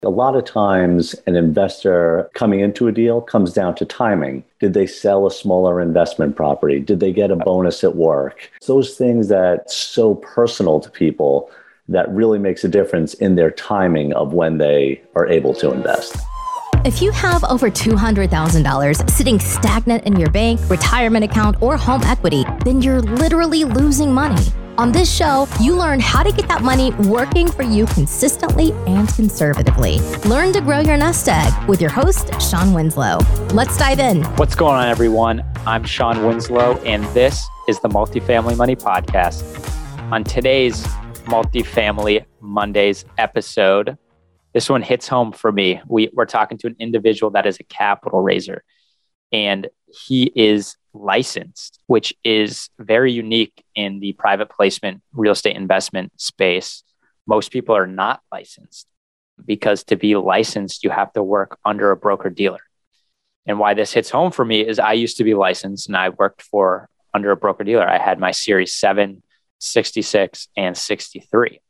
A lot of times an investor coming into a deal comes down to timing. Did they sell a smaller investment property? Did they get a bonus at work? Those things that's so personal to people that really makes a difference in their timing of when they are able to invest. If you have over $200,000 sitting stagnant in your bank, retirement account, or home equity, then you're literally losing money. On this show, you learn how to get that money working for you consistently and conservatively. Learn to grow your nest egg with your host, Sean Winslow. Let's dive in. What's going on, everyone? I'm Sean Winslow, and this is the Multifamily Money Podcast. On today's Multifamily Mondays episode, this one hits home for me. We're talking to an individual that is a capital raiser, and he is licensed, which is very unique in the private placement real estate investment space. Most people are not licensed because to be licensed, you have to work under a broker dealer. And why this hits home for me is I used to be licensed and I worked under a broker dealer. I had my Series 7, 66, and 63.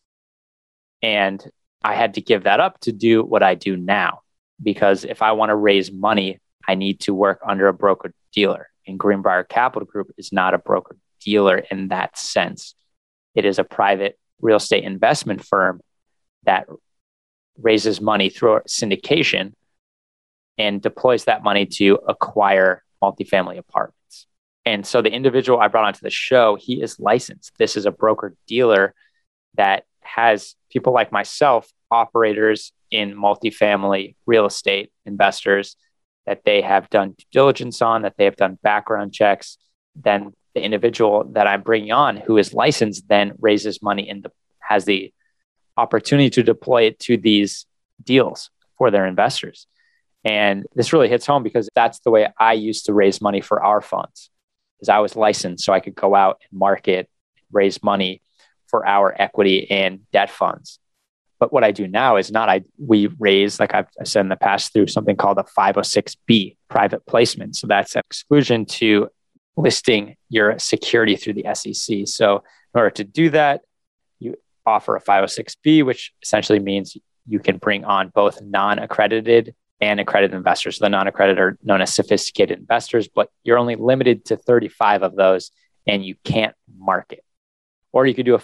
And I had to give that up to do what I do now, because if I want to raise money, I need to work under a broker dealer. And Greenbrier Capital Group is not a broker dealer in that sense. It is a private real estate investment firm that raises money through syndication and deploys that money to acquire multifamily apartments. And so the individual I brought onto the show, he is licensed. This is a broker dealer that has people like myself, operators in multifamily real estate, investors that they have done due diligence on, that they have done background checks. Then the individual that I'm bringing on who is licensed then raises money and has the opportunity to deploy it to these deals for their investors. And this really hits home because that's the way I used to raise money for our funds, because I was licensed so I could go out and market, raise money for our equity and debt funds. But what I do now is we raise, like I've said in the past, through something called a 506B, private placement. So that's an exclusion to listing your security through the SEC. So in order to do that, you offer a 506B, which essentially means you can bring on both non-accredited and accredited investors. So the non-accredited are known as sophisticated investors, but you're only limited to 35 of those and you can't market. Or you could do a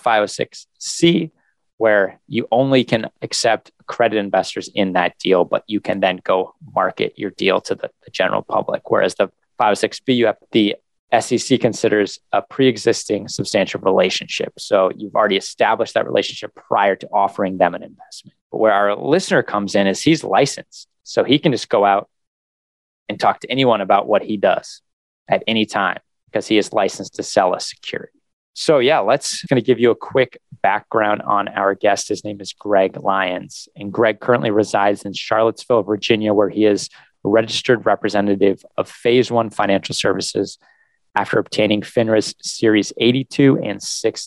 506C, where you only can accept accredited investors in that deal, but you can then go market your deal to the general public. Whereas the 506B, you have the SEC considers a pre-existing substantial relationship. So you've already established that relationship prior to offering them an investment. But where our listener comes in is he's licensed. So he can just go out and talk to anyone about what he does at any time because he is licensed to sell a security. So yeah, going to give you a quick background on our guest. His name is Greg Lyons, and Greg currently resides in Charlottesville, Virginia, where he is a registered representative of Phase 1 Financial Services after obtaining FINRA's Series 82 and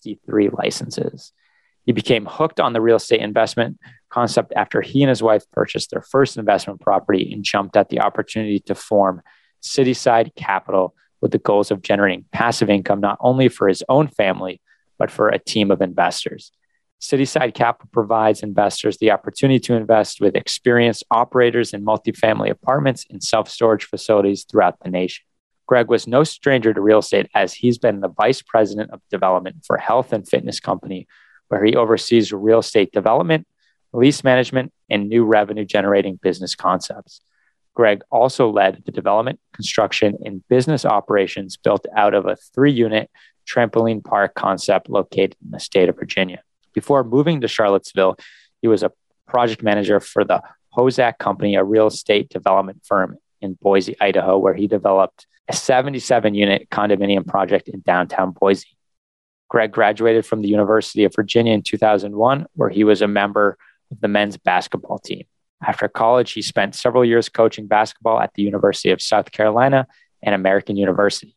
63 licenses. He became hooked on the real estate investment concept after he and his wife purchased their first investment property and jumped at the opportunity to form Cityside Capital, with the goals of generating passive income, not only for his own family, but for a team of investors. Cityside Capital provides investors the opportunity to invest with experienced operators in multifamily apartments and self-storage facilities throughout the nation. Greg was no stranger to real estate, as he's been the vice president of development for a health and fitness company, where he oversees real estate development, lease management, and new revenue generating business concepts. Greg also led the development, construction, and business operations built out of a 3-unit trampoline park concept located in the state of Virginia. Before moving to Charlottesville, he was a project manager for the Hozak Company, a real estate development firm in Boise, Idaho, where he developed a 77-unit condominium project in downtown Boise. Greg graduated from the University of Virginia in 2001, where he was a member of the men's basketball team. After college, he spent several years coaching basketball at the University of South Carolina and American University.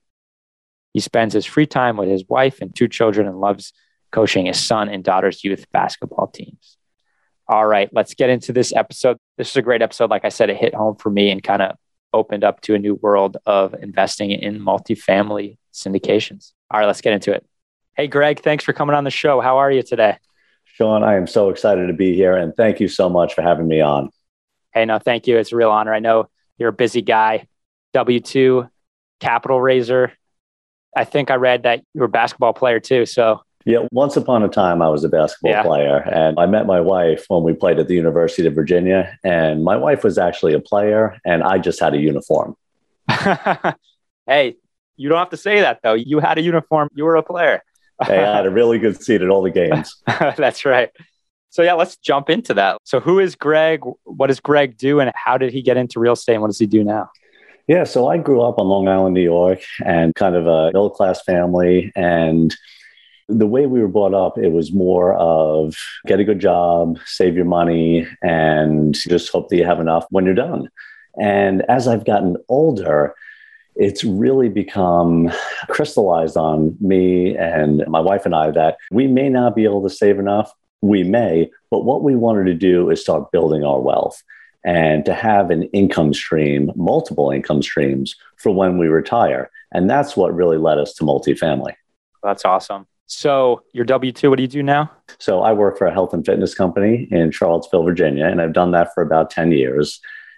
He spends his free time with his wife and 2 children and loves coaching his son and daughter's youth basketball teams. All right, let's get into this episode. This is a great episode. Like I said, it hit home for me and kind of opened up to a new world of investing in multifamily syndications. All right, let's get into it. Hey, Greg, thanks for coming on the show. How are you today? Sean, I am so excited to be here, and thank you so much for having me on. Hey, no, thank you. It's a real honor. I know you're a busy guy, W-2, capital raiser. I think I read that you were a basketball player too. So yeah, once upon a time, I was a basketball player, and I met my wife when we played at the University of Virginia, and my wife was actually a player, and I just had a uniform. Hey, you don't have to say that, though. You had a uniform. You were a player. Hey, I had a really good seat at all the games. That's right. So yeah, let's jump into that. So who is Greg? What does Greg do? And how did he get into real estate? And what does he do now? Yeah, so I grew up on Long Island, New York, and kind of a middle-class family. And the way we were brought up, it was more of get a good job, save your money, and just hope that you have enough when you're done. And as I've gotten older, it's really become crystallized on me and my wife and I that we may not be able to save enough. We may, but what we wanted to do is start building our wealth and to have an income stream, multiple income streams for when we retire. And that's what really led us to multifamily. That's awesome. So you're W-2, what do you do now? So I work for a health and fitness company in Charlottesville, Virginia, and I've done that for about 10 years.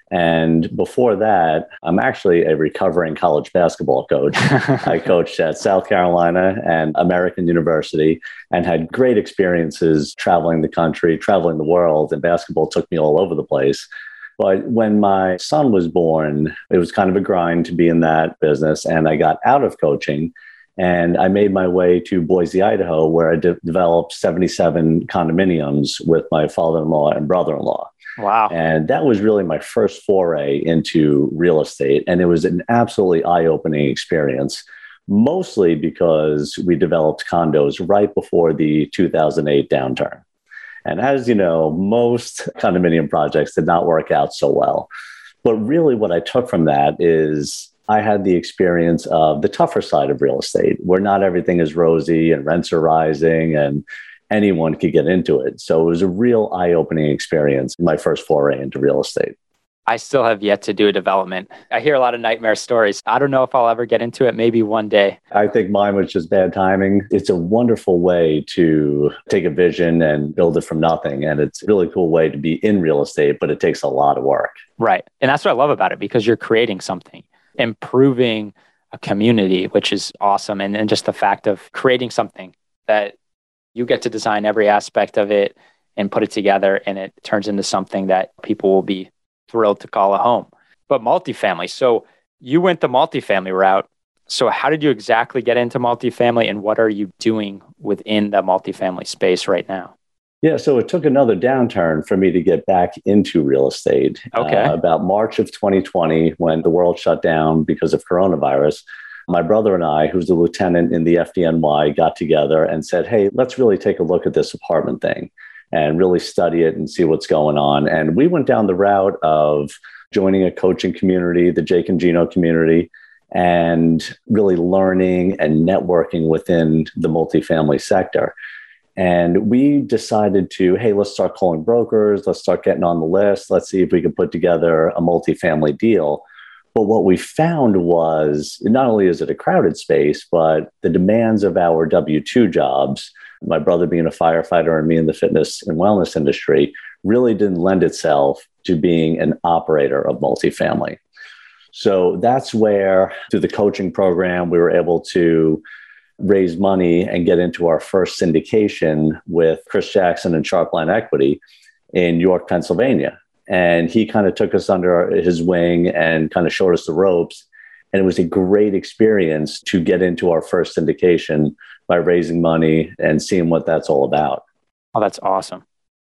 And before that, I'm actually a recovering college basketball coach. I coached at South Carolina and American University and had great experiences traveling the country, traveling the world, and basketball took me all over the place. But when my son was born, it was kind of a grind to be in that business. And I got out of coaching and I made my way to Boise, Idaho, where I developed 77 condominiums with my father-in-law and brother-in-law. Wow. And that was really my first foray into real estate. And it was an absolutely eye-opening experience, mostly because we developed condos right before the 2008 downturn. And as you know, most condominium projects did not work out so well. But really what I took from that is I had the experience of the tougher side of real estate, where not everything is rosy and rents are rising and anyone could get into it. So it was a real eye-opening experience, my first foray into real estate. I still have yet to do a development. I hear a lot of nightmare stories. I don't know if I'll ever get into it, maybe one day. I think mine was just bad timing. It's a wonderful way to take a vision and build it from nothing. And it's a really cool way to be in real estate, but it takes a lot of work. Right. And that's what I love about it, because you're creating something, improving a community, which is awesome. And just the fact of creating something that you get to design every aspect of it and put it together, and it turns into something that people will be thrilled to call a home. But multifamily, so you went the multifamily route. So how did you exactly get into multifamily, and what are you doing within the multifamily space right now? Yeah, so it took another downturn for me to get back into real estate. Okay. About March of 2020, when the world shut down because of coronavirus, my brother and I, who's a lieutenant in the FDNY, got together and said, hey, let's really take a look at this apartment thing and really study it and see what's going on. And we went down the route of joining a coaching community, the Jake and Gino community, and really learning and networking within the multifamily sector. And we decided to, hey, let's start calling brokers. Let's start getting on the list. Let's see if we can put together a multifamily deal. But what we found was not only is it a crowded space, but the demands of our W-2 jobs, my brother being a firefighter and me in the fitness and wellness industry, really didn't lend itself to being an operator of multifamily. So that's where, through the coaching program, we were able to raise money and get into our first syndication with Chris Jackson and Sharpline Equity in York, Pennsylvania. And he kind of took us under his wing and kind of showed us the ropes. And it was a great experience to get into our first syndication by raising money and seeing what that's all about. Oh, that's awesome.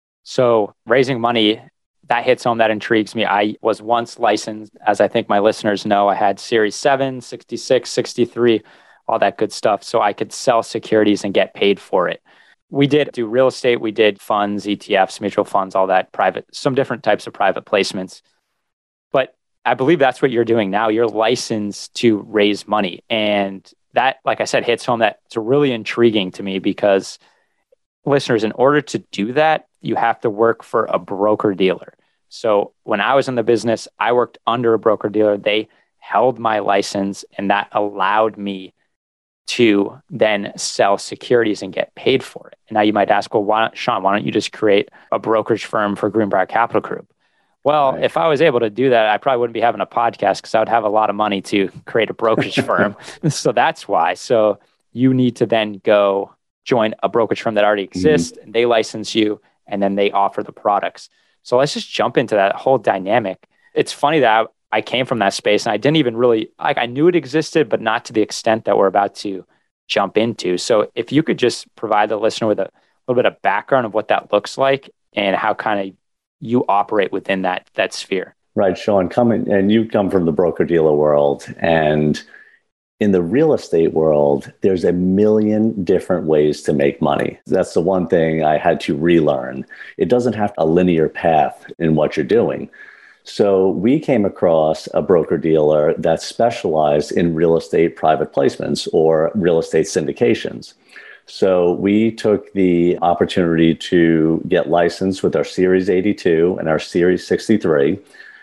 So raising money, that hits home, that intrigues me. I was once licensed, as I think my listeners know. I had Series 7, 66, 63, all that good stuff. So I could sell securities and get paid for it. We did do real estate. We did funds, ETFs, mutual funds, all that private, some different types of private placements. But I believe that's what you're doing now. You're licensed to raise money. And that, like I said, hits home. That's really intriguing to me, because listeners, in order to do that, you have to work for a broker dealer. So when I was in the business, I worked under a broker dealer. They held my license, and that allowed me to then sell securities and get paid for it. And now you might ask, well, Sean, why don't you just create a brokerage firm for Greenbrier Capital Group? Well, If I was able to do that, I probably wouldn't be having a podcast because I would have a lot of money to create a brokerage firm. So that's why. So you need to then go join a brokerage firm that already exists, and they license you, and then they offer the products. So let's just jump into that whole dynamic. It's funny that I came from that space and I didn't even really, I knew it existed, but not to the extent that we're about to jump into. So if you could just provide the listener with a little bit of background of what that looks like and how kind of you operate within that sphere. Right, Sean, you come from the broker-dealer world, and in the real estate world, there's a million different ways to make money. That's the one thing I had to relearn. It doesn't have a linear path in what you're doing. So we came across a broker-dealer that specialized in real estate private placements or real estate syndications. So we took the opportunity to get licensed with our Series 82 and our Series 63.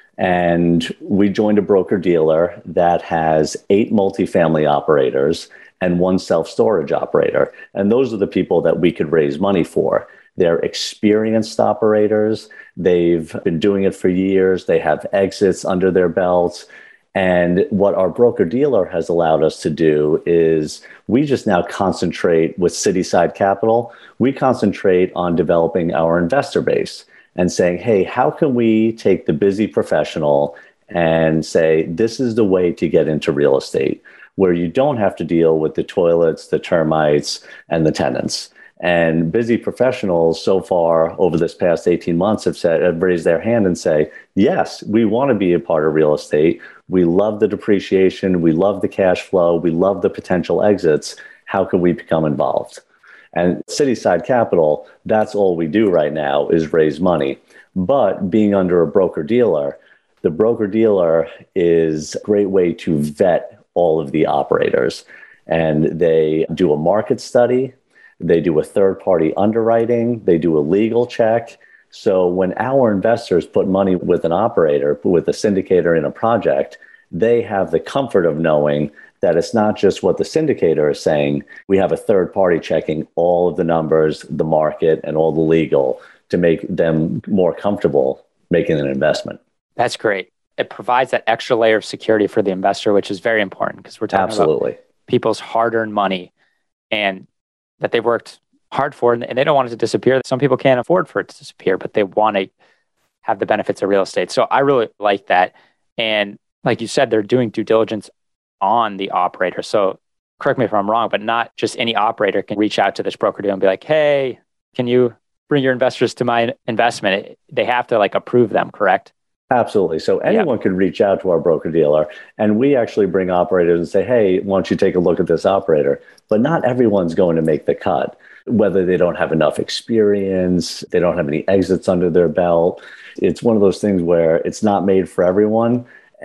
And we joined a broker-dealer that has 8 multifamily operators and 1 self-storage operator. And those are the people that we could raise money for. They're experienced operators. They've been doing it for years. They have exits under their belts. And what our broker-dealer has allowed us to do is we just now concentrate with Cityside Capital. We concentrate on developing our investor base and saying, hey, how can we take the busy professional and say, this is the way to get into real estate, where you don't have to deal with the toilets, the termites, and the tenants. And busy professionals so far over this past 18 months have raised their hand and say, yes, we want to be a part of real estate. We love the depreciation. We love the cash flow. We love the potential exits. How can we become involved? And Cityside Capital, that's all we do right now is raise money. But being under a broker-dealer, the broker-dealer is a great way to vet all of the operators. And they do a market study. They do a third-party underwriting. They do a legal check. So when our investors put money with an operator, with a syndicator in a project, they have the comfort of knowing that it's not just what the syndicator is saying. We have a third party checking all of the numbers, the market, and all the legal to make them more comfortable making an investment. That's great. It provides that extra layer of security for the investor, which is very important because we're talking about people's hard-earned money and that they've worked hard for, and they don't want it to disappear. Some people can't afford for it to disappear, but they want to have the benefits of real estate. So I really like that. And like you said, they're doing due diligence on the operator. So correct me if I'm wrong, but not just any operator can reach out to this broker deal and be like, hey, can you bring your investors to my investment? They have to approve them, correct? Absolutely. So anyone could reach out to our broker dealer, and we actually bring operators and say, hey, why don't you take a look at this operator? But not everyone's going to make the cut, whether they don't have enough experience, they don't have any exits under their belt. It's one of those things where it's not made for everyone.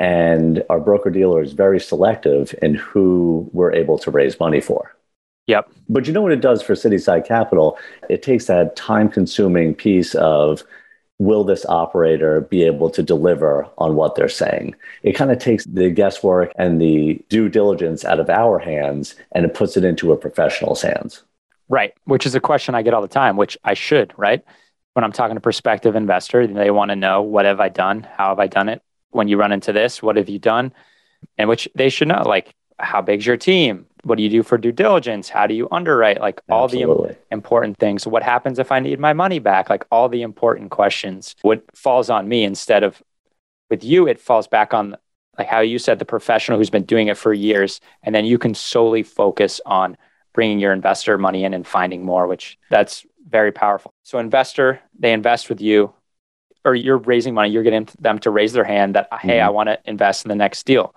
And our broker dealer is very selective in who we're able to raise money for. Yep. But you know what it does for Cityside Capital? It takes that time-consuming piece of, will this operator be able to deliver on what they're saying? It kind of takes the guesswork and the due diligence out of our hands, and it puts it into a professional's hands. Right, which is a question I get all the time, which I should, right? When I'm talking to prospective investor, they want to know, what have I done? How have I done it? When you run into this, what have you done? And which they should know, how big's your team? What do you do for due diligence? How do you underwrite? All the important things. What happens if I need my money back? All the important questions. What falls on me instead of with you, it falls back on, how you said, the professional who's been doing it for years. And then you can solely focus on bringing your investor money in and finding more, which that's very powerful. So investor, they invest with you, or you're raising money, you're getting them to raise their hand that, hey, I want to invest in the next deal.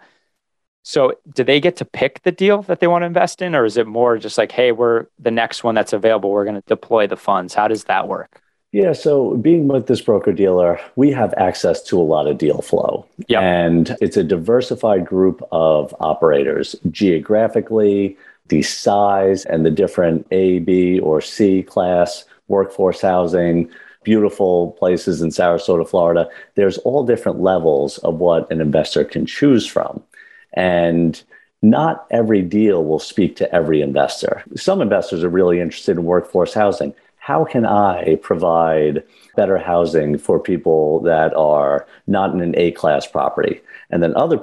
So do they get to pick the deal that they want to invest in? Or is it more just hey, we're the next one that's available, we're going to deploy the funds? How does that work? Yeah, so being with this broker dealer, we have access to a lot of deal flow. Yep. And it's a diversified group of operators geographically, the size and the different A, B, or C class workforce housing, beautiful places in Sarasota, Florida. There's all different levels of what an investor can choose from. And not every deal will speak to every investor. Some investors are really interested in workforce housing. How can I provide better housing for people that are not in an A-class property? And then other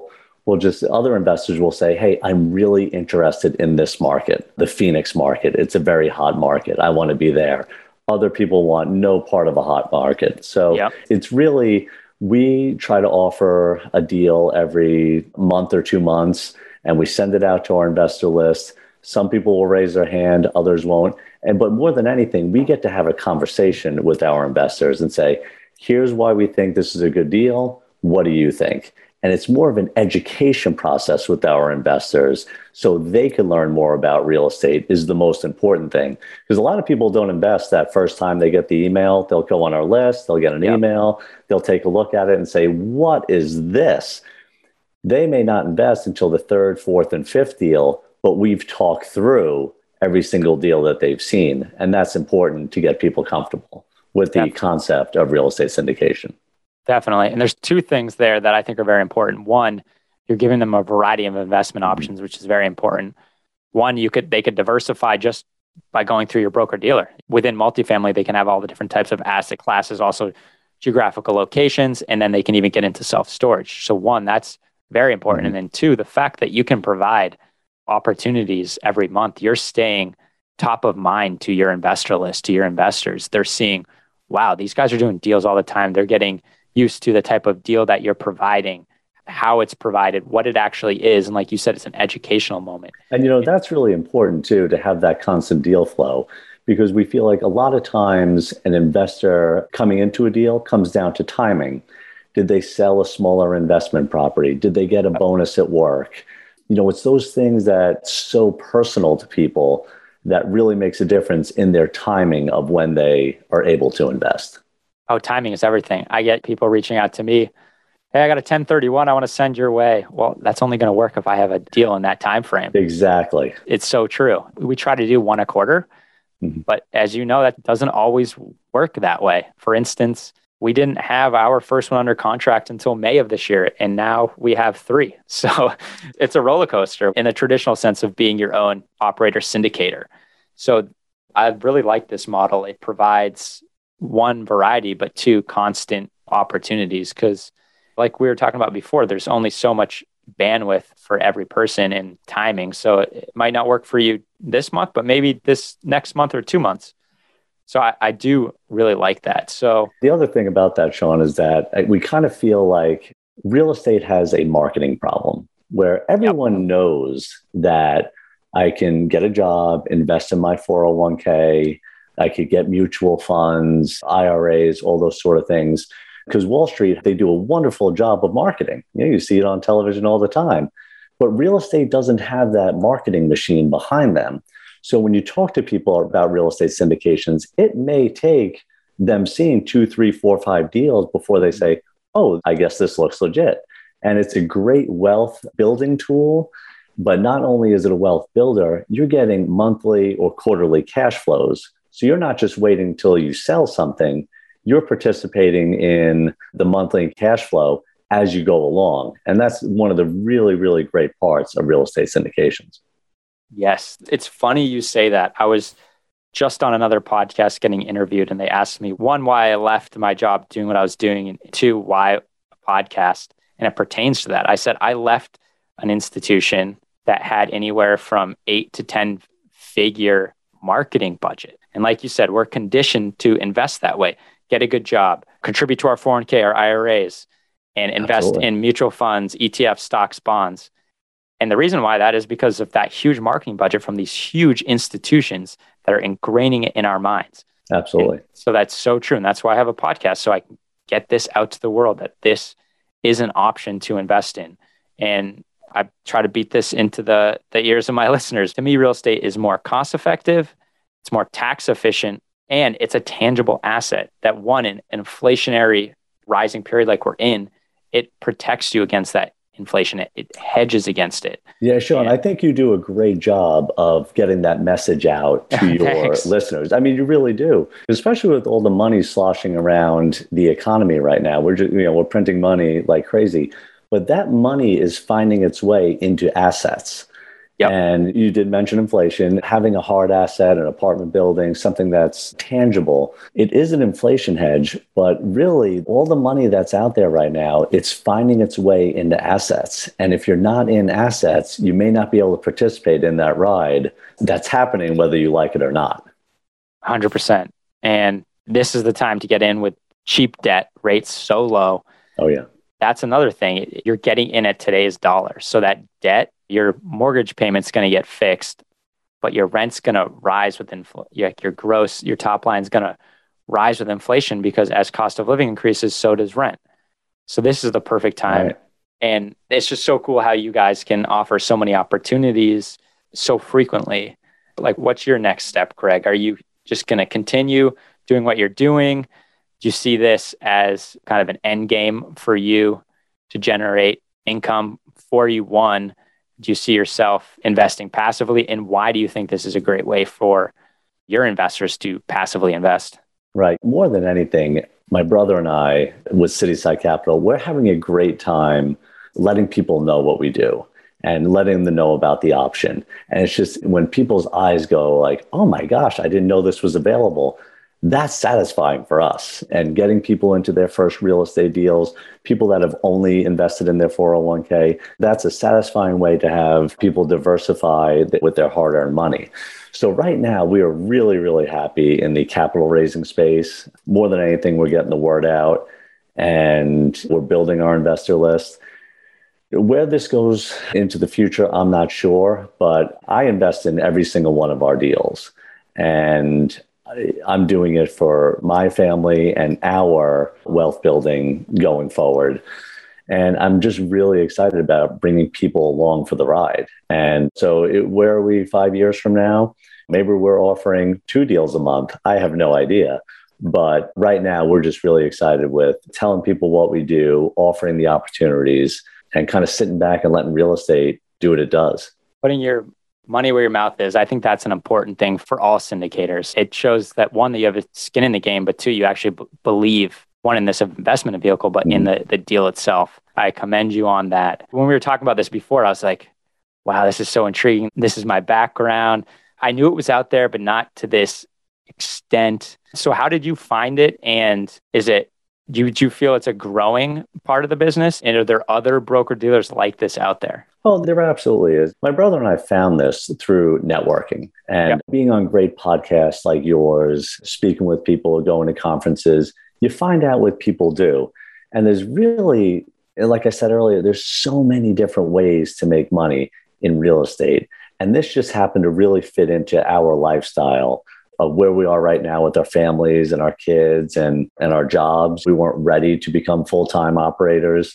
investors will say, hey, I'm really interested in this market, the Phoenix market. It's a very hot market. I want to be there. Other people want no part of a hot market. So It's really, we try to offer a deal every month or 2 months, and we send it out to our investor list. Some people will raise their hand, others won't. But more than anything, we get to have a conversation with our investors and say, here's why we think this is a good deal. What do you think? And it's more of an education process with our investors so they can learn more about real estate is the most important thing. Because a lot of people don't invest that first time they get the email. They'll go on our list, they'll get an email, they'll take a look at it and say, what is this? They may not invest until the third, fourth, and fifth deal, but we've talked through every single deal that they've seen. And that's important to get people comfortable with the concept of real estate syndication. Definitely. And there's two things there that I think are very important. One, you're giving them a variety of investment options, which is very important. One, they could diversify just by going through your broker dealer. Within multifamily, they can have all the different types of asset classes, also geographical locations, and then they can even get into self-storage. So one, that's very important. And then two, the fact that you can provide opportunities every month, you're staying top of mind to your investor list, to your investors. They're seeing, wow, these guys are doing deals all the time. They're getting used to the type of deal that you're providing, how it's provided, what it actually is. And like you said, it's an educational moment. And, that's really important too, to have that constant deal flow, because we feel like a lot of times an investor coming into a deal comes down to timing. Did they sell a smaller investment property? Did they get a bonus at work? It's those things that's so personal to people that really makes a difference in their timing of when they are able to invest. Oh, timing is everything. I get people reaching out to me. Hey, I got a 1031 I want to send your way. Well, that's only going to work if I have a deal in that time frame. Exactly. It's so true. We try to do one a quarter, but as you know, that doesn't always work that way. For instance, we didn't have our first one under contract until May of this year, and now we have 3. So it's a roller coaster in the traditional sense of being your own operator syndicator. So I really like this model. It provides one, variety, but two, constant opportunities. Because like we were talking about before, there's only so much bandwidth for every person and timing. So it might not work for you this month, but maybe this next month or 2 months. So I do really like that. So the other thing about that, Sean, is that we kind of feel like real estate has a marketing problem where everyone knows that I can get a job, invest in my 401k, I could get mutual funds, IRAs, all those sort of things. Because Wall Street, they do a wonderful job of marketing. You see it on television all the time. But real estate doesn't have that marketing machine behind them. So when you talk to people about real estate syndications, it may take them seeing 2, 3, 4, 5 deals before they say, oh, I guess this looks legit. And it's a great wealth building tool. But not only is it a wealth builder, you're getting monthly or quarterly cash flows. So you're not just waiting until you sell something, you're participating in the monthly cash flow as you go along. And that's one of the really, really great parts of real estate syndications. Yes. It's funny you say that. I was just on another podcast getting interviewed, and they asked me, one, why I left my job doing what I was doing, and two, why a podcast? And it pertains to that. I said, I left an institution that had anywhere from 8 to 10 figure marketing budget. And like you said, we're conditioned to invest that way, get a good job, contribute to our 401k, our IRAs, and invest in mutual funds, ETFs, stocks, bonds. And the reason why that is because of that huge marketing budget from these huge institutions that are ingraining it in our minds. Absolutely. And so that's so true. And that's why I have a podcast, so I can get this out to the world, that this is an option to invest in. And I try to beat this into the ears of my listeners. To me, real estate is more cost effective, it's more tax efficient, and it's a tangible asset that, one, in an inflationary rising period like we're in, it protects you against that inflation. It hedges against it. Yeah, Sean, I think you do a great job of getting that message out to your listeners. I mean, you really do, especially with all the money sloshing around the economy right now. We're just, we're printing money like crazy. but that money is finding its way into assets. Yep. And you did mention inflation, having a hard asset, an apartment building, something that's tangible. It is an inflation hedge, but really all the money that's out there right now, it's finding its way into assets. And if you're not in assets, you may not be able to participate in that ride that's happening, whether you like it or not. 100%. And this is the time to get in with cheap debt, rates so low. Oh, yeah. That's another thing. You're getting in at today's dollars. So that debt, your mortgage payment's going to get fixed, but your rent's going to rise with your top line's going to rise with inflation, because as cost of living increases, so does rent. So this is the perfect time. Right. And it's just so cool how you guys can offer so many opportunities so frequently. Like, what's your next step, Craig? Are you just going to continue doing what you're doing? Do you see this as kind of an end game for you to generate income for you? One, do you see yourself investing passively? And why do you think this is a great way for your investors to passively invest? Right. More than anything, my brother and I with Cityside Capital, we're having a great time letting people know what we do and letting them know about the option. And it's just when people's eyes go like, oh my gosh, I didn't know this was available. That's satisfying for us. And getting people into their first real estate deals, people that have only invested in their 401k, that's a satisfying way to have people diversify with their hard-earned money. So right now, we are really, really happy in the capital raising space. More than anything, we're getting the word out and we're building our investor list. Where this goes into the future, I'm not sure, but I invest in every single one of our deals. And I'm doing it for my family and our wealth building going forward. And I'm just really excited about bringing people along for the ride. And so where are we 5 years from now? Maybe we're offering 2 deals a month. I have no idea. But right now, we're just really excited with telling people what we do, offering the opportunities, and kind of sitting back and letting real estate do what it does. Putting your money where your mouth is. I think that's an important thing for all syndicators. It shows that, one, that you have a skin in the game, but 2, you actually believe, one, in this investment vehicle, but in the deal itself. I commend you on that. When we were talking about this before, I was like, wow, this is so intriguing. This is my background. I knew it was out there, but not to this extent. So how did you find it? And do you feel it's a growing part of the business? And are there other broker-dealers like this out there? Oh, there absolutely is. My brother and I found this through networking and being on great podcasts like yours, speaking with people, going to conferences. You find out what people do. And there's really, like I said earlier, there's so many different ways to make money in real estate. And this just happened to really fit into our lifestyle of where we are right now with our families and our kids and our jobs. We weren't ready to become full-time operators.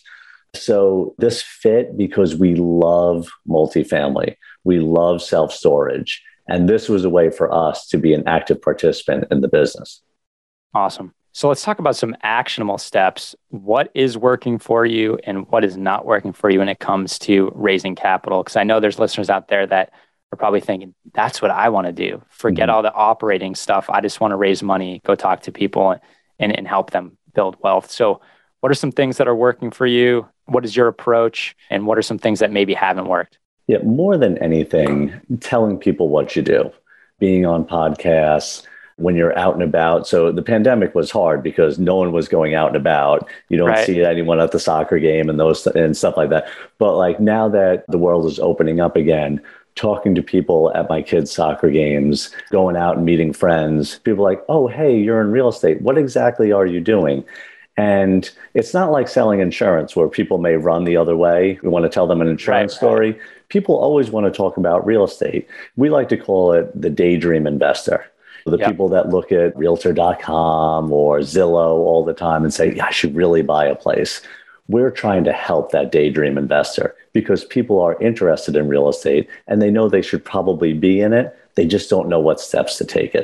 So this fit because we love multifamily. We love self-storage. And this was a way for us to be an active participant in the business. Awesome. So let's talk about some actionable steps. What is working for you and what is not working for you when it comes to raising capital? Because I know there's listeners out there that are probably thinking, that's what I want to do. Forget all the operating stuff. I just want to raise money, go talk to people and help them build wealth. So what are some things that are working for you? What is your approach? And what are some things that maybe haven't worked? Yeah, more than anything, telling people what you do, being on podcasts, when you're out and about. So the pandemic was hard because no one was going out and about. You don't see anyone at the soccer game and stuff like that. But like now that the world is opening up again, talking to people at my kids' soccer games, going out and meeting friends, people are like, oh, hey, you're in real estate. What exactly are you doing? And it's not like selling insurance where people may run the other way. We want to tell them an insurance story. People always want to talk about real estate. We like to call it the daydream investor. The people that look at Realtor.com or Zillow all the time and say, yeah, I should really buy a place. We're trying to help that daydream investor because people are interested in real estate and they know they should probably be in it. They just don't know what steps to take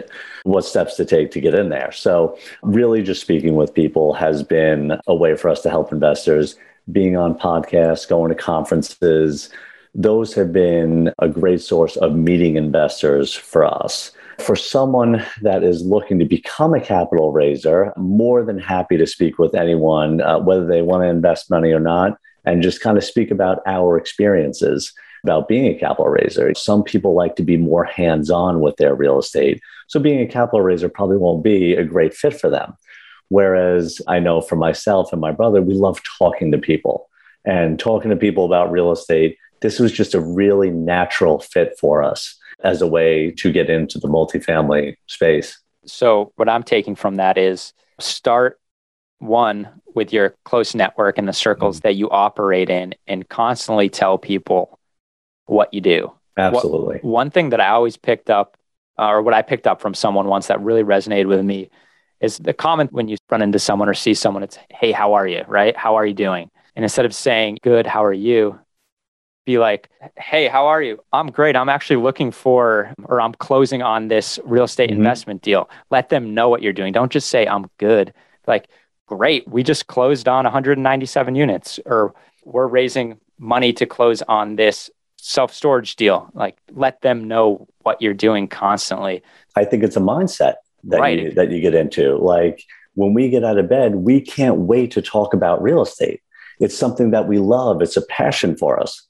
to get in there. So really just speaking with people has been a way for us to help investors. Being on podcasts, going to conferences, those have been a great source of meeting investors for us. For someone that is looking to become a capital raiser, I'm more than happy to speak with anyone, whether they want to invest money or not. and just kind of speak about our experiences about being a capital raiser. Some people like to be more hands-on with their real estate. So being a capital raiser probably won't be a great fit for them. Whereas I know for myself and my brother, we love talking to people and talking to people about real estate. This was just a really natural fit for us as a way to get into the multifamily space. So what I'm taking from that is start one with your close network and the circles that you operate in, and constantly tell people what you do. Absolutely. One thing that I always picked up, or what I picked up from someone once that really resonated with me, is the comment when you run into someone or see someone, it's, hey, how are you, right? How are you doing? And instead of saying, good, how are you? Be like, hey, how are you? I'm great. I'm actually looking for, or I'm closing on this real estate investment deal. Let them know what you're doing. Don't just say, I'm good. Like, great. We just closed on 197 units, or we're raising money to close on this self-storage deal. Like, let them know what you're doing constantly. I think it's a mindset that you get into. Like, when we get out of bed, we can't wait to talk about real estate. It's something that we love. It's a passion for us.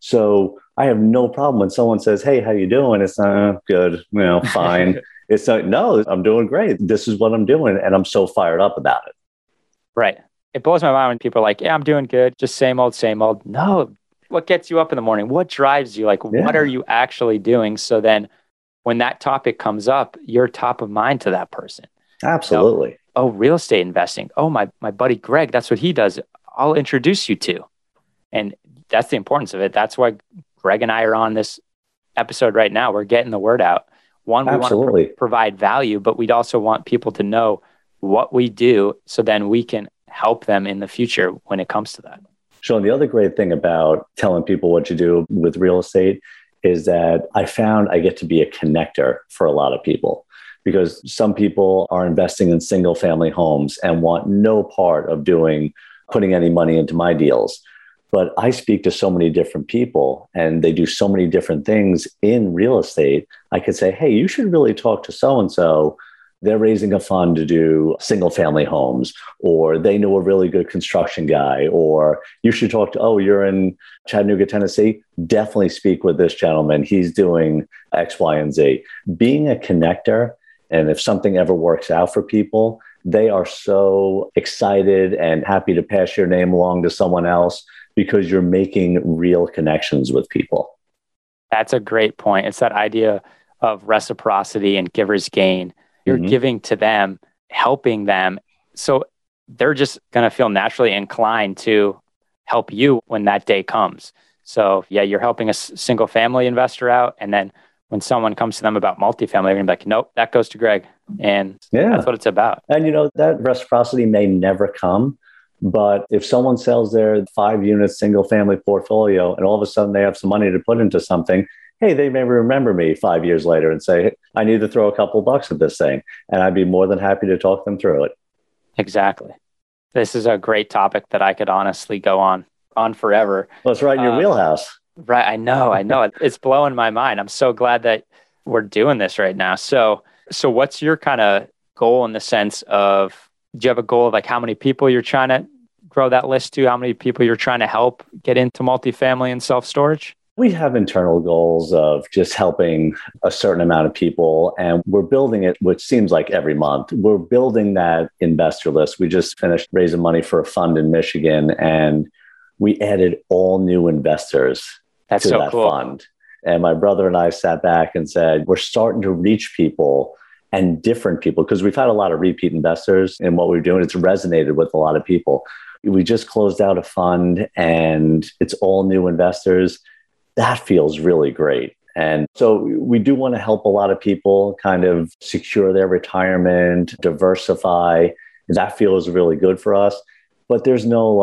So I have no problem when someone says, hey, how you doing? It's not good, fine. It's not, no, I'm doing great. This is what I'm doing. And I'm so fired up about it. Right. It blows my mind when people are like, yeah, I'm doing good. Just same old, same old. No, what gets you up in the morning? What drives you? Like, what are you actually doing? So then when that topic comes up, you're top of mind to that person. Absolutely. Oh, real estate investing. Oh, my buddy Greg, that's what he does. I'll introduce you to. And that's the importance of it. That's why Greg and I are on this episode right now. We're getting the word out. One, we want to provide value, but we'd also want people to know what we do so then we can help them in the future when it comes to that. Sean, the other great thing about telling people what you do with real estate is that I found I get to be a connector for a lot of people, because some people are investing in single family homes and want no part of putting any money into my deals. But I speak to so many different people and they do so many different things in real estate. I could say, hey, you should really talk to so-and-so. They're raising a fund to do single family homes, or they know a really good construction guy, or you should talk to, you're in Chattanooga, Tennessee. Definitely speak with this gentleman. He's doing X, Y, and Z. Being a connector, and if something ever works out for people, they are so excited and happy to pass your name along to someone else, because you're making real connections with people. That's a great point. It's that idea of reciprocity and giver's gain. You're giving to them, helping them. So they're just going to feel naturally inclined to help you when that day comes. So yeah, you're helping a single family investor out. And then when someone comes to them about multifamily, they're going to be like, nope, that goes to Greg. And that's what it's about. And that reciprocity may never come. But if someone sells their 5-unit single family portfolio and all of a sudden they have some money to put into something, hey, they may remember me 5 years later and say, hey, I need to throw a couple bucks at this thing. And I'd be more than happy to talk them through it. Exactly. This is a great topic that I could honestly go on forever. Well, it's right in your wheelhouse. Right. I know. It's blowing my mind. I'm so glad that we're doing this right now. So what's your kind of goal in the sense of, do you have a goal of like how many people you're trying to grow that list to? How many people you're trying to help get into multifamily and self-storage? We have internal goals of just helping a certain amount of people, and we're building it, which seems like every month. We're building that investor list. We just finished raising money for a fund in Michigan, and we added all new investors to that fund. And my brother and I sat back and said, we're starting to reach people and different people, because we've had a lot of repeat investors in what we're doing. It's resonated with a lot of people. We just closed out a fund and it's all new investors. That feels really great. And so we do want to help a lot of people kind of secure their retirement, diversify. That feels really good for us. But there's no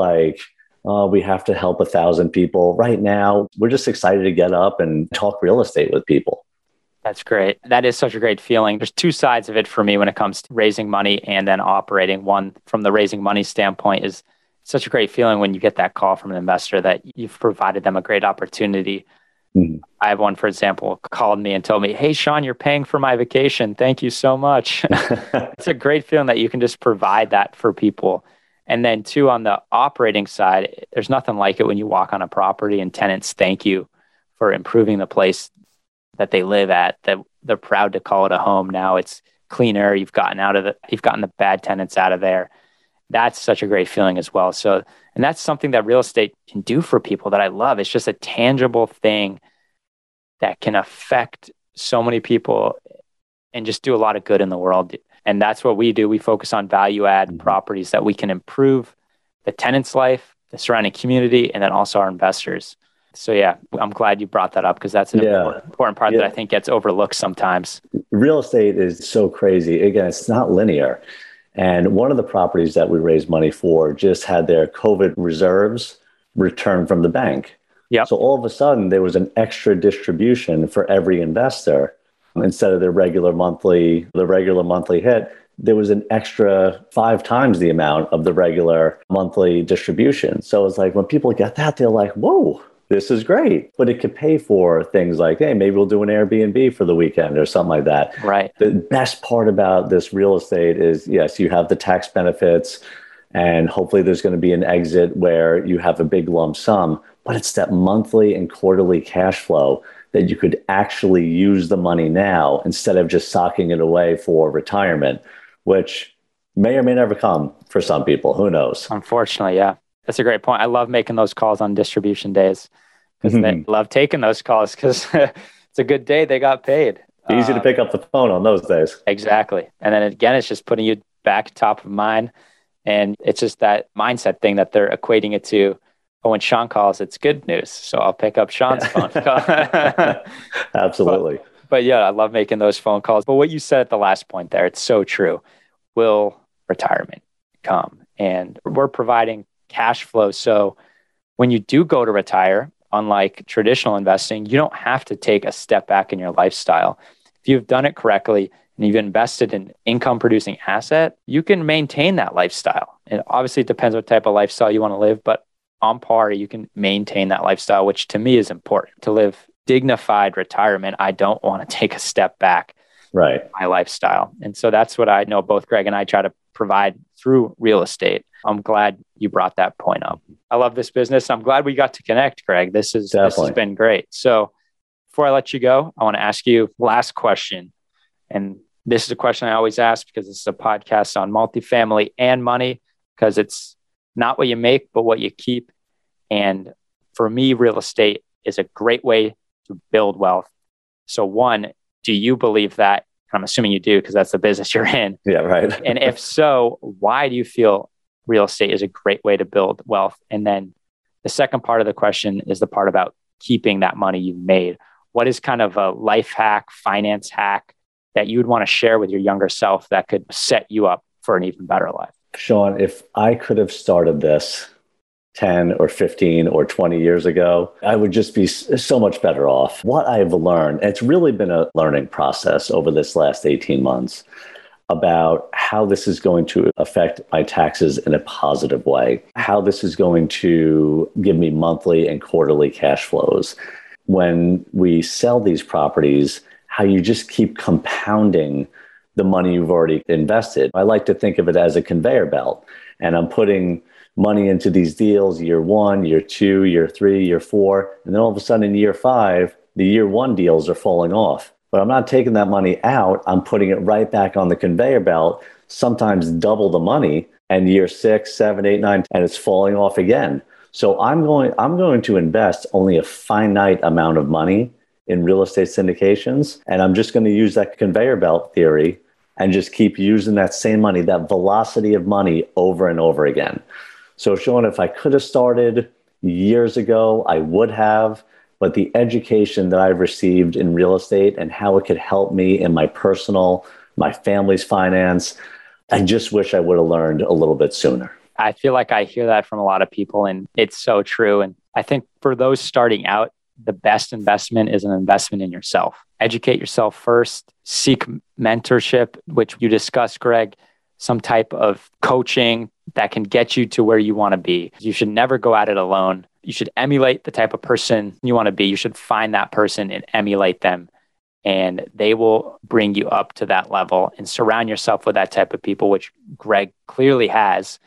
we have to help 1,000 people. Right now, we're just excited to get up and talk real estate with people. That's great. That is such a great feeling. There's two sides of it for me when it comes to raising money and then operating. One, from the raising money standpoint, is such a great feeling when you get that call from an investor that you've provided them a great opportunity. I have one, for example, called me and told me, hey, Sean, you're paying for my vacation. Thank you so much. It's a great feeling that you can just provide that for people. And then two, on the operating side, there's nothing like it when you walk on a property and tenants thank you for improving the place that they live at, that they're proud to call it a home. Now it's cleaner. You've gotten the bad tenants out of there. That's such a great feeling as well. So, and that's something that real estate can do for people that I love. It's just a tangible thing that can affect so many people and just do a lot of good in the world. And that's what we do. We focus on value add properties that we can improve the tenant's life, the surrounding community, and then also our investors. So yeah, I'm glad you brought that up because that's an important part that I think gets overlooked sometimes. Real estate is so crazy. Again, it's not linear. And one of the properties that we raised money for just had their COVID reserves returned from the bank. Yep. So all of a sudden, there was an extra distribution for every investor. Instead of the regular monthly hit, there was an extra 5 times the amount of the regular monthly distribution. So it's like when people get that, they're like, whoa, this is great. But it could pay for things like, hey, maybe we'll do an Airbnb for the weekend or something like that. Right. The best part about this real estate is, yes, you have the tax benefits, and hopefully there's going to be an exit where you have a big lump sum, but it's that monthly and quarterly cash flow that you could actually use the money now instead of just socking it away for retirement, which may or may never come for some people. Who knows? Unfortunately, yeah. That's a great point. I love making those calls on distribution days because they love taking those calls because it's a good day. They got paid. Easy to pick up the phone on those days. Exactly. And then again, it's just putting you back top of mind. And it's just that mindset thing that they're equating it to. But when Sean calls, it's good news. So I'll pick up Sean's phone call. Absolutely. But yeah, I love making those phone calls. But what you said at the last point there, it's so true. Will retirement come? And we're providing cash flow. So when you do go to retire, unlike traditional investing, you don't have to take a step back in your lifestyle. If you've done it correctly and you've invested in income producing asset, you can maintain that lifestyle. And obviously it depends what type of lifestyle you want to live, but on par, you can maintain that lifestyle, which to me is important. To live dignified retirement, I don't want to take a step back in my lifestyle. And so that's what I know both Greg and I try to provide through real estate. I'm glad you brought that point up. I love this business. I'm glad we got to connect, Greg. This has been great. So before I let you go, I want to ask you last question. And this is a question I always ask because it's a podcast on multifamily and money, because it's not what you make, but what you keep. And for me, real estate is a great way to build wealth. So one, do you believe that? I'm assuming you do because that's the business you're in. Yeah, right. And if so, why do you feel real estate is a great way to build wealth? And then the second part of the question is the part about keeping that money you've made. What is kind of a life hack, finance hack that you would want to share with your younger self that could set you up for an even better life? Sean, if I could have started this 10 or 15 or 20 years ago, I would just be so much better off. What I've learned, it's really been a learning process over this last 18 months about how this is going to affect my taxes in a positive way, how this is going to give me monthly and quarterly cash flows. When we sell these properties, how you just keep compounding the money you've already invested. I like to think of it as a conveyor belt, and I'm putting money into these deals year 1, year 2, year 3, year 4, and then all of a sudden in year 5, the year 1 deals are falling off. But I'm not taking that money out. I'm putting it right back on the conveyor belt, sometimes double the money, and year 6, 7, 8, 9, and it's falling off again. So I'm going to invest only a finite amount of money in real estate syndications, and I'm just going to use that conveyor belt theory and just keep using that same money, that velocity of money over and over again. So Sean, if I could have started years ago, I would have, but the education that I've received in real estate and how it could help me in my personal, my family's finance, I just wish I would have learned a little bit sooner. I feel like I hear that from a lot of people, and it's so true. And I think for those starting out, the best investment is an investment in yourself. Educate yourself first, seek mentorship, which you discussed, Greg, some type of coaching that can get you to where you want to be. You should never go at it alone. You should emulate the type of person you want to be. You should find that person and emulate them, and they will bring you up to that level, and surround yourself with that type of people, which Greg clearly has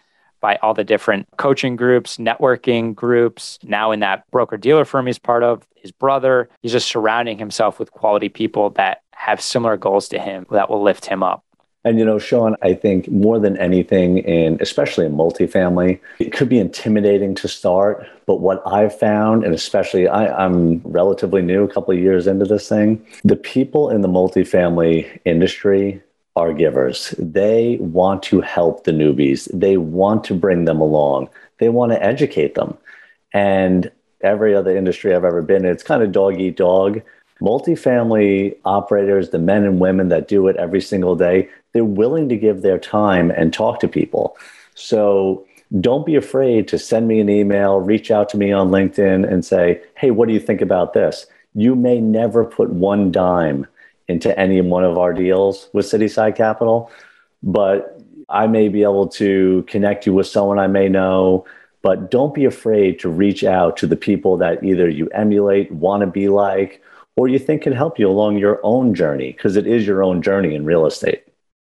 by all the different coaching groups, networking groups. Now in that broker-dealer firm he's part of, his brother, he's just surrounding himself with quality people that have similar goals to him that will lift him up. And, Sean, I think more than anything, especially in multifamily, it could be intimidating to start. But what I've found, and especially I'm relatively new, a couple of years into this thing, the people in the multifamily industry are givers. They want to help the newbies. They want to bring them along. They want to educate them. And every other industry I've ever been in, it's kind of dog eat dog. Multifamily operators, the men and women that do it every single day, they're willing to give their time and talk to people. So don't be afraid to send me an email, reach out to me on LinkedIn and say, hey, what do you think about this? You may never put one dime into any one of our deals with Cityside Capital, but I may be able to connect you with someone I may know. But don't be afraid to reach out to the people that either you emulate, want to be like, or you think can help you along your own journey, because it is your own journey in real estate.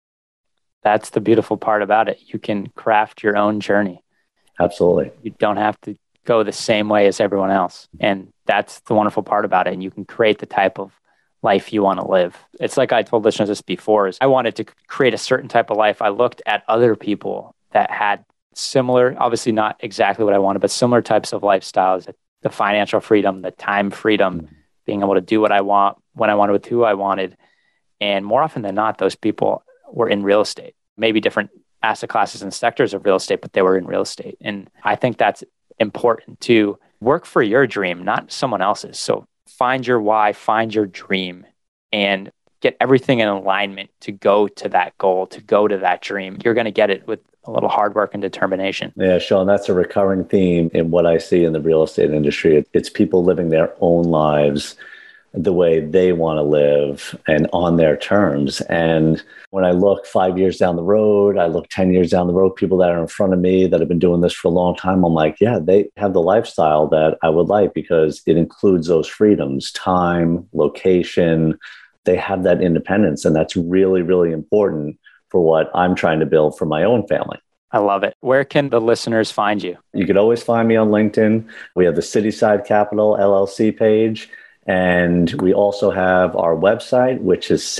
That's the beautiful part about it. You can craft your own journey. Absolutely. You don't have to go the same way as everyone else. And that's the wonderful part about it. And you can create the type of life you want to live. It's like I told listeners this before, is I wanted to create a certain type of life. I looked at other people that had similar, obviously not exactly what I wanted, but similar types of lifestyles, the financial freedom, the time freedom, being able to do what I want, when I wanted, with who I wanted. And more often than not, those people were in real estate, maybe different asset classes and sectors of real estate, but they were in real estate. And I think that's important to work for your dream, not someone else's. So find your why, find your dream, and get everything in alignment to go to that goal, to go to that dream. You're going to get it with a little hard work and determination. Yeah, Sean, that's a recurring theme in what I see in the real estate industry. It's people living their own lives the way they want to live and on their terms. And when I look 5 years down the road, I look 10 years down the road, people that are in front of me that have been doing this for a long time, I'm like, yeah, they have the lifestyle that I would like, because it includes those freedoms, time, location. They have that independence. And that's really, really important for what I'm trying to build for my own family. I love it. Where can the listeners find you? You could always find me on LinkedIn. We have the Cityside Capital LLC page. And we also have our website, which is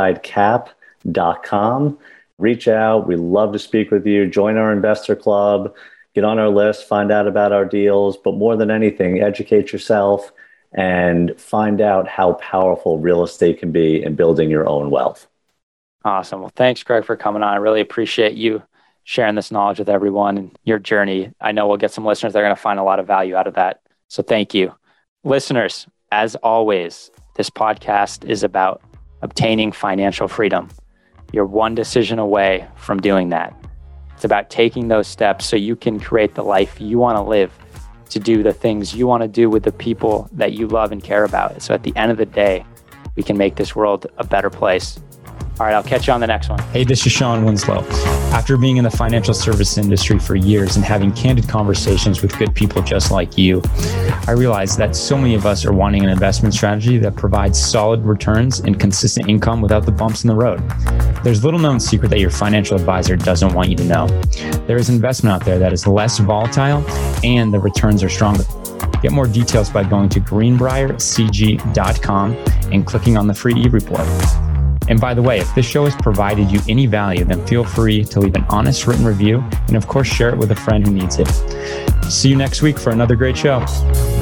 citysidecap.com. Reach out. We love to speak with you. Join our investor club. Get on our list. Find out about our deals. But more than anything, educate yourself and find out how powerful real estate can be in building your own wealth. Awesome. Well, thanks, Greg, for coming on. I really appreciate you sharing this knowledge with everyone and your journey. I know we'll get some listeners that are going to find a lot of value out of that. So thank you. Listeners, as always, this podcast is about obtaining financial freedom. You're one decision away from doing that. It's about taking those steps so you can create the life you want to live, to do the things you want to do with the people that you love and care about. So at the end of the day, we can make this world a better place. All right, I'll catch you on the next one. Hey, this is Sean Winslow. After being in the financial service industry for years and having candid conversations with good people just like you, I realized that so many of us are wanting an investment strategy that provides solid returns and consistent income without the bumps in the road. There's little known secret that your financial advisor doesn't want you to know. There is investment out there that is less volatile and the returns are stronger. Get more details by going to greenbriercg.com and clicking on the free e-report. And by the way, if this show has provided you any value, then feel free to leave an honest written review and of course, share it with a friend who needs it. See you next week for another great show.